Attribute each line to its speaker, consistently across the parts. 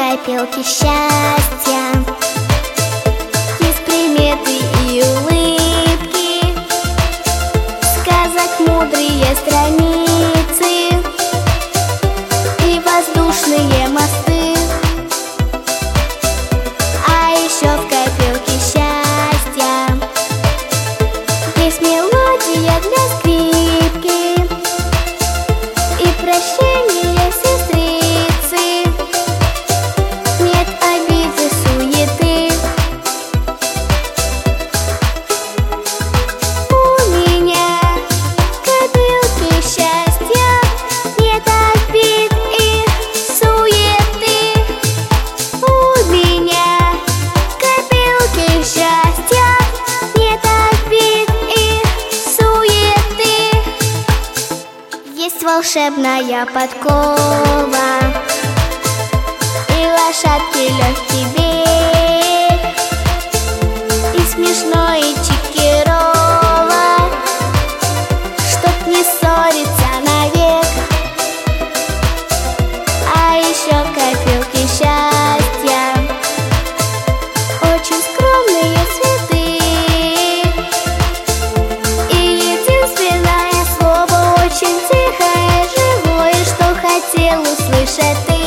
Speaker 1: копилки счастья, есть приметы и улыбки, сказок мудрые страницы и воздушные мосты. А еще в копилке счастья есть мелодия для скрипки и прощение сестрицы. Нет обиды, суеты. У меня в копилке счастья нет обид и суеты. У меня в копилке счастья нет обид и суеты. Есть волшебная подкова и лошадки легкий бег, и смешной чикирова, чтоб не ссориться навек. А еще копилки счастья очень скромные цветы, и единственное слово очень тихое, живое, что хотел услышать ты.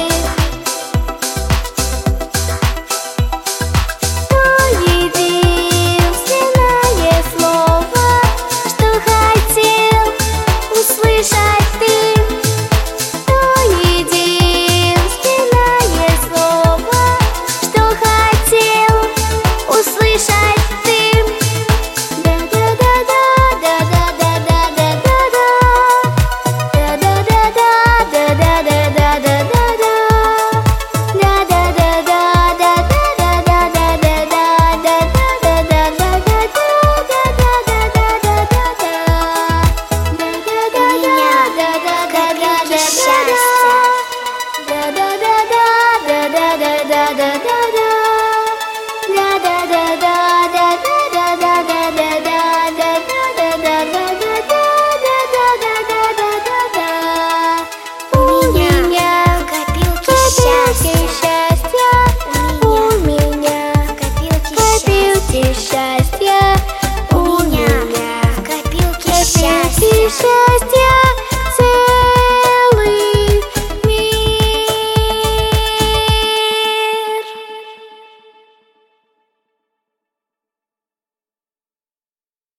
Speaker 1: Счастье у меня в копилке счастья.